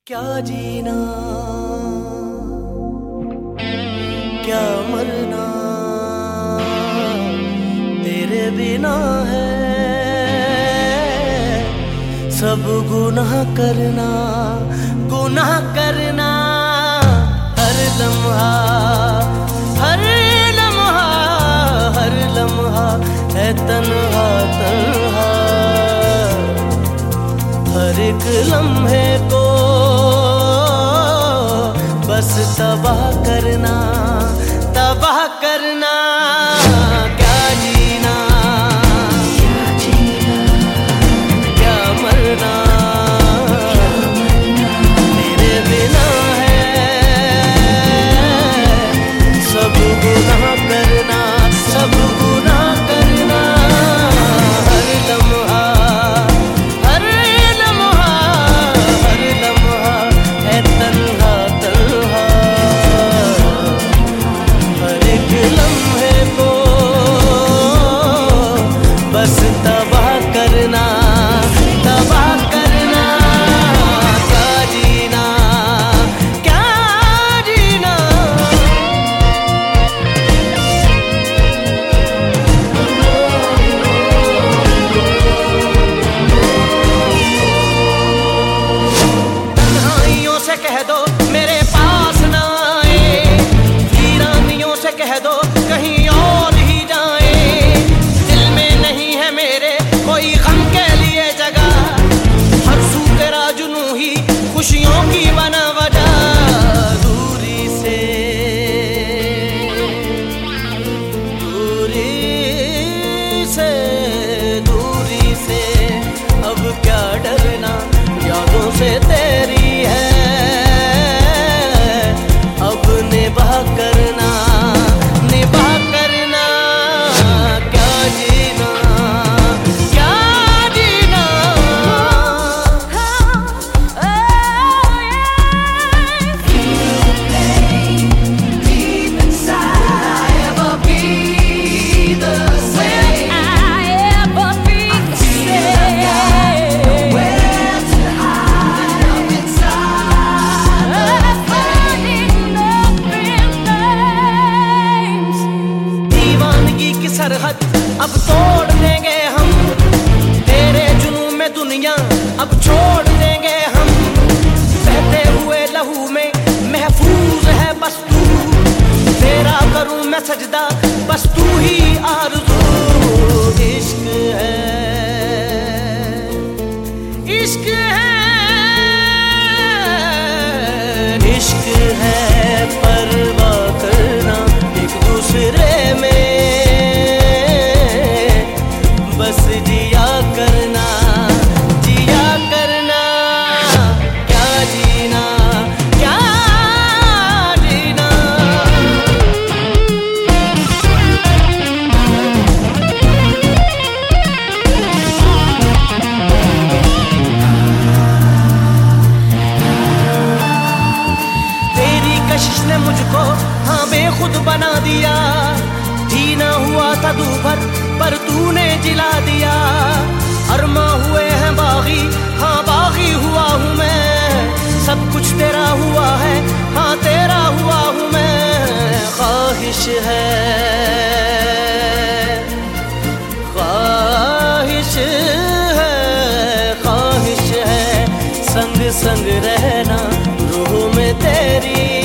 क्या जीना क्या मरना तेरे बिना है, सब गुनाह करना हर लम्हा हर लम्हा हर लम्हा है तन्हा तन्हा, हर एक लम्हे को बस तबाह करना क्या जीना क्या मरना तेरे बिना है, सब गुनाह करना हर लम्हा हर लम्हा हर लम्हा है तन्हा तन्हा, हर एक लम्हे को बस तबाह करना क्या जीना क्या जीना। तन्हाइयों से कह दो मेरे पास ना आए, वीरानियों से कह दो कहीं और ही जाए, दिल में नहीं है मेरे कोई गम के लिए जगह, हर सू तेरा जुनू ही खुशियों की बना वजह, दूरी से अब क्या डरना, यादों से तेरी है अब निभा करना क्या जीना क्या जीना। सरहद अब तोड़ देंगे हम, तेरे जुनून में दुनिया अब छोड़ देंगे हम, बहते हुए लहू में महफूज है बस तू, तेरा करूं मैं सजदा बस तू ही आरज़ू, इश्क है परवाह करना एक दूसरे में, बस जिया करना क्या जीना क्या जीना। तेरी कशिश ने मुझको हाँ बेखुद बना दिया, जीना हुआ था दूभर पर तूने जिला दिया, अरमा हुए हैं बागी हाँ बागी हुआ हूँ मैं, सब कुछ तेरा हुआ है हाँ तेरा हुआ हूँ मैं, ख्वाहिश है संग संग रहना रूह में तेरी,